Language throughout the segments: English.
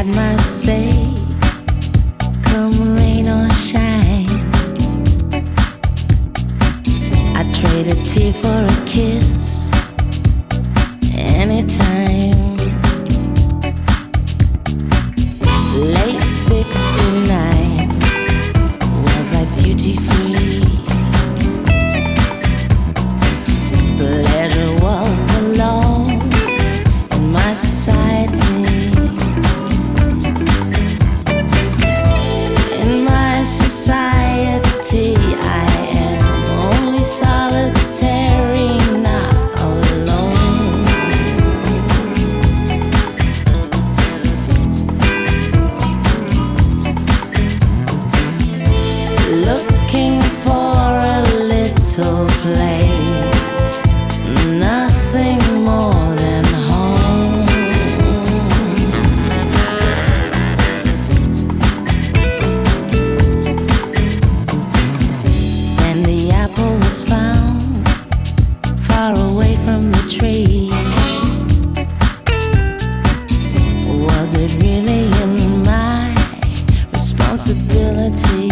had my say, come rain or shine. I trade a tear for a kiss anytime. Late '69 was like duty free. Pleasure was the law in my society. In my society, I am only solitary, not alone. Looking for a little place, nothing more than home. And the apple was found far away from the tree. Was it really in my responsibility?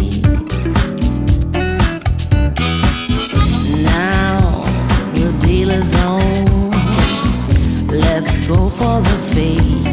Now the dealer's on. Let's go for the fade.